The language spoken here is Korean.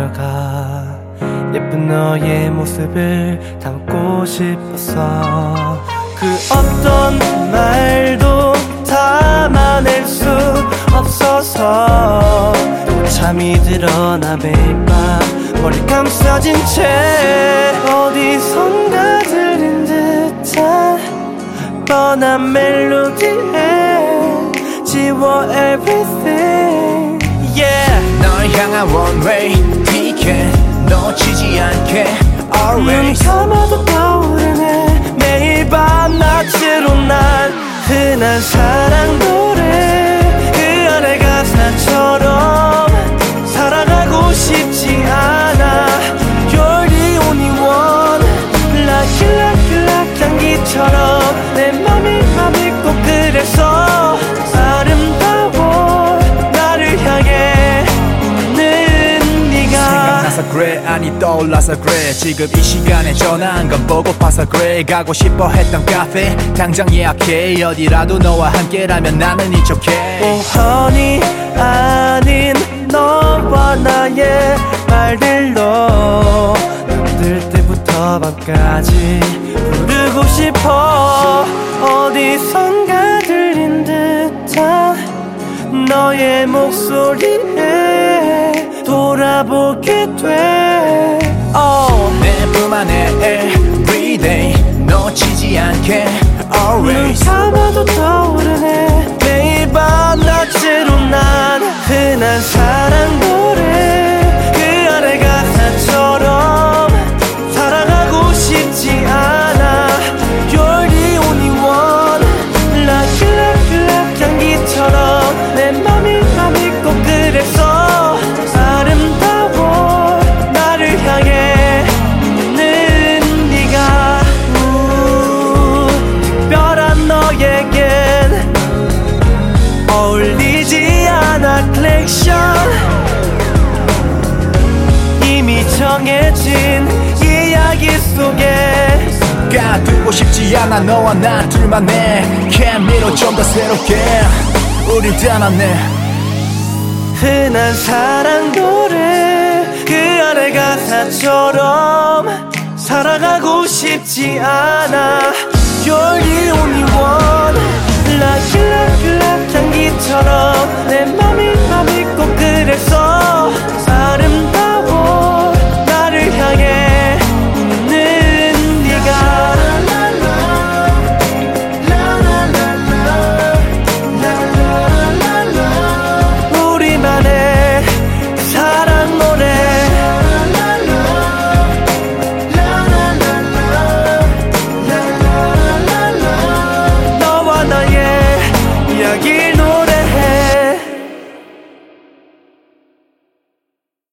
들어가 예쁜 너의 모습을 담고 싶었어. 그 어떤 말도 담아낼 수 없어서 또 잠이 들어 나 매일 밤 머리 감싸진 채 어디선가 들린 듯한 뻔한 멜로디에 지워 everything yeah. 널 향한 one way ticket 놓치지 않게 always 눈 감아도 떠오르네 매일 밤낮으로 난 흔한 사랑 노래 그 아래 가사처럼 살아가고 싶지 않아 You're the only one Like you like you like 향기처럼 내 맘이 꼭 그래서 아름다워 나를 향해 웃는 네가 생각나서 그래 아니 떠올라서 그래 지금 이 시간에 전화한 건 보고파서 그래 가고 싶어 했던 카페 당장 예약해 어디라도 너와 함께라면 나는 it's okay Oh honey 아닌 너와 나의 말들로 눈뜰 때부터 밤까지 부르고 싶어 어디선가 들린 듯한 너의 목소리에 돌아보게 돼 내 품 안에 everyday 놓치지 않게 always 눈 감아도 떠오르네 매일 밤 낮으로 난 흔한 사랑 노래 그 아래 가사처럼 살아가고 싶지 않아 You're the only one Like you like you like 향기처럼 내 맘이 꼭 그래서 아름다워 나를 향해 웃는 네가 특별한 너에겐 어울리지 않아 클렉션 이미 정해진 이야기 속에 가두고 싶지 않아 너와 나 둘만의 케미로 좀 더 새롭게 우릴 닮았네 흔한 사랑 노래 그 아래 가사처럼 살아가고 싶지 않아 You're the only one Like you like you like 향기처럼 내 맘이